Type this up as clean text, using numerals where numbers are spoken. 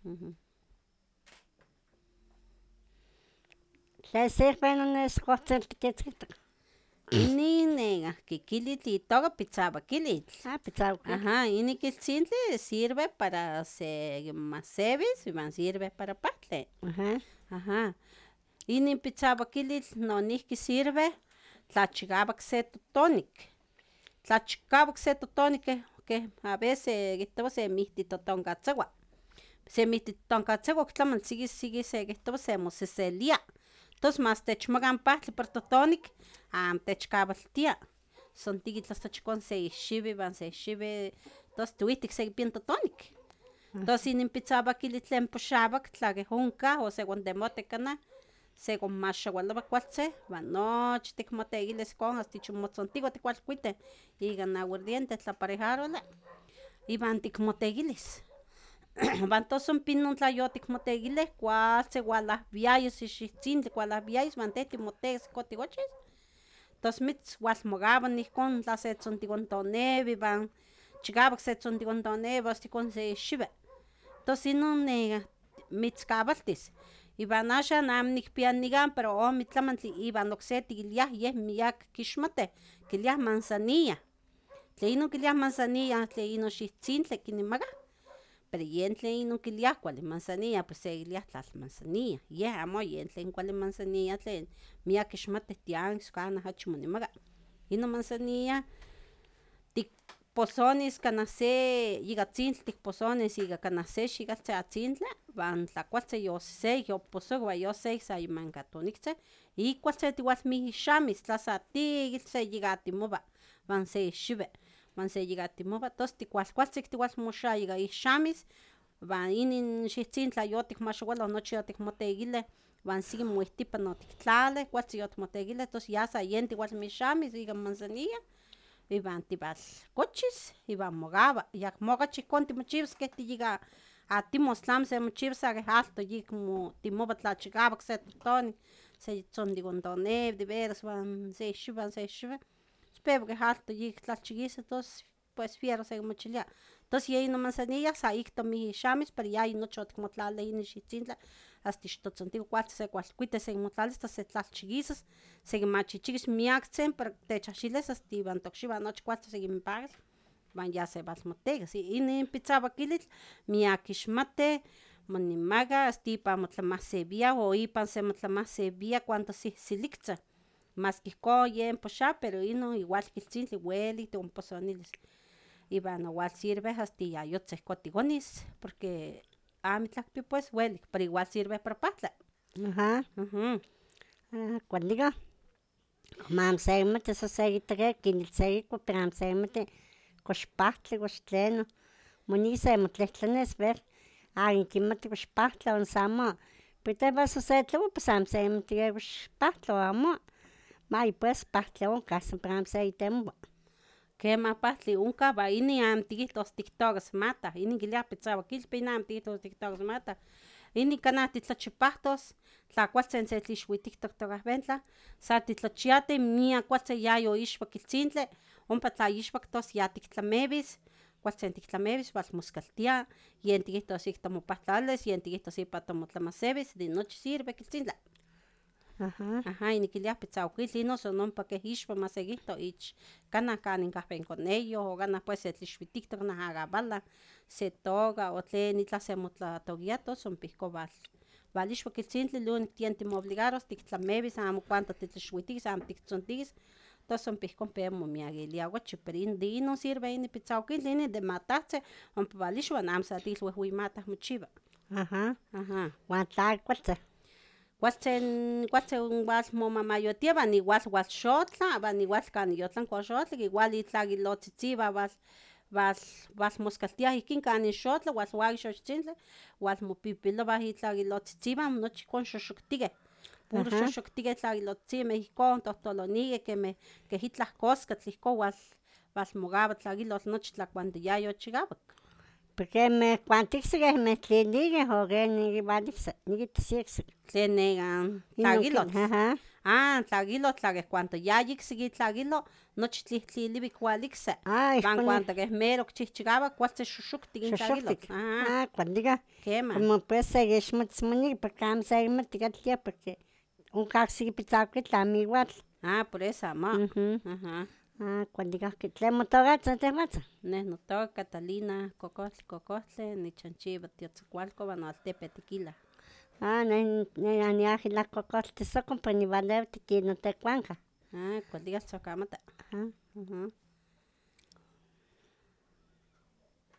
Tlen sirve nescohtzel tiquitzquitoc. Inin kikilitl itoka pitzauakilitl. Pitzauakilitl. Ajá, inin kiltzintli sirve para masewis, iwan sirve para pahtli. Ajá. Inin pitzauakilitl nonihki sirve tla chikauak se totonik. Tla chikauak se totonik keh a veces kihtowa se mihtitotonkatzewa. Se mihtitotonkatzewa oc tlamantli siki sekihtowa semoseselia. Tos mas techmaka n pahtli por totonik, amo techkawaltia. Son tikitl hasta chikon se ihxiui iwan se ihxiui, tos tiuihtik sekipia n totonik. Tos inin pitzauakilitl tlen poxauak tla keh onkah o sekontemohti kanah, sekonmaxawalowa kualtzin iwan nochi tikmotekilis ihkon asta ich motzontiwa tikualkuiteh ikan aguardiente tlaparejarole, iwan tikmotekilis. Iwan tos ompa inon tla yotikmotekilih kualtzin walahwiayas xixitzintli walahwiayas iwan teh timotekis ihkon tikochis, tos mitzwalmokawa ihkon tla setzontikontoneui iwan chikauak setzontikontoneui asta ihkon se xiui. Tos inon mitzkawaltis. Iwan axan amo nikpia nikan pero ome tlamantli iwan okse tikiliah yeh miak kixmatih, kiliah manzanilla. Tlen inon kiliah manzanilla tlen inon xiutzintli kinemakah, pero yen tlen inon kiliah kuali manzanilla pues sekilia tlalmanzanilla, yeh amo yen tlen kuali manzanilla tlen miak kixmatih tianguis kanah okachi monemaka. Inon manzanilla tikposonis kanah se ikatzintli tikposonis ika kanah se xikaltzi atzintli, iwan tla kualtzin yosesek yoposok iwan yosesek sa yamanka toniktzin, ik kualtzin tiualmixamis tla sa tikitl seyekatimowa iwan se xiui, iwan seyekatimowa tos tikualkualtzin tiualmoxa ika ixamis, iwan inin xiutzintli tla yotikmaxawaloh nochi yotikmotekilih, iwan siki moihtipan otiktlalih, kualtzin yotikmotekilih, tos ya sa yen tiualmixamis ika manzanilla, iwan tiwalkochis iwan mokawa, ayakmo okachi ihkon timochiwas keh tiyeka atimos, tlamo semochiwas sa keh alto yik timowa tla chikauak se totonik, setzontikontoneui de veras iwan se xiui, pewa keh alto yik tlalchikiskeh tos pues wiero sekimochilia. Tos yeh inon manzanilla sa ik tomixamis pero yayi nochi otikmotlalilih inin xiutzintli asta ixtotzontiwa kualtzin sekualkuitas sekimotlalis asta setlalchikisas, sekinmachichikis miaktzin para techahxilis asta iwan tokxiwan nochi kualtzin sekinpakis iwan ya sewalmotekis. Inin pitzauakilitl miak kixmatih, monemaka asta ipan motlamahsewia o ipan semotlamahsewia cuando sihsiliktzin, maski ihkon yen poxaua pero inon igual kiltzintli welik tikonposonilis. Iwan igual sirve asta iayotzin ihkon tikonis, porque amo itlah kipia pues welik, pero igual sirve para pahtli. Kuali nikah, amo sekimati san sekita kinitl sekikua pero amo sekimati kox pahtli kox tlenon, moneki semotlehtlanis ver akin kimati kox pahtli o noso amo, pero tehwan san setlaua pues amo sekimati kox pahtli o amo, mayi pues pahtli onkah san para amo sekitemowa. Kemah pahtli onkah iwan inin amo tikihtos tiktokas mata, inin kiliah pitzauakilitl pero inin amo tikihtos tiktokas mata, inin kanah titlachipahtos tla kualtzin setlixuitiktok tokahwentlah, sa titlachiatih miak kualtzin yayoixpak iltzintli, ompa tla ixpak tos ya tiktlamewis, kualtzin tiktlamewis walmoskaltia, yen tikihtos ik tomopahtlalis, yen tikihtos ipan tomotlamasewis, de nochi sirve kiltzintli. Ajá, inin kiliah pitzauakilitl, inon son ompa keh ixpa masekihto ich kanah kanin kahwen koneyoh o kanah pues setlixuitiktok kanah akawalah, se toka o tlen itlah semotlatokia tos ompa ihkon walixpak iltzintli, lo único tien timobligaros tiktlamewis amo cuanto titlixuitikis, amo tiktzontikis, tos ompa ihkon pewa momiakilia okachi, pero de inon sirve inin pitzauakilitl, inin de matahtzin ompa walixwa amo sa tikitl wehweyi matah mochiwa. Uan tlaki kualtzin. Kualtzin walmomamayotia iwan igual walxotla, iwan igual kanin yotlanki xotla igual itlah ilotzitziwan walmoskaltiah ihkin kanin xotla, walwaki xochtzintli, walmopipilowah itlah ilotzitziwan nochi ihkon xoxoktikeh, puro xoxoktikeh tlakilotzimeh ihkon tohtolonikeh keh itlah coscatl ihkon walmokawa tlakilotl nochi tla cuando yayochikawak. Porque cuando ticsih tlenikeh o kenih kiwalihsi, nikitas iksik. Tlen nekan tlakilotl, tlakilo, cuando ya yicsiki tlakilo, nochi tlihtliliwi kualikse. Cuando keh mero kichihchikawa, kualtzi xoxoktik in tlakilo. Cuando diga, como pues seyexmotis moniki, porque amo seyimati katlia, porque onkahsiki pitzakuitl amo igual. Por eso amo. Cuando diga, ¿tlen motokatzin tehwatzin? Neh notoka Catalina Cocohtli, nichanchiwa Tiotzcualco, uan altepetl Tequila. Neh aniahila Cocohtli sokon, pero niualeua tiquino tecuanca. Cuando digas tzokamata.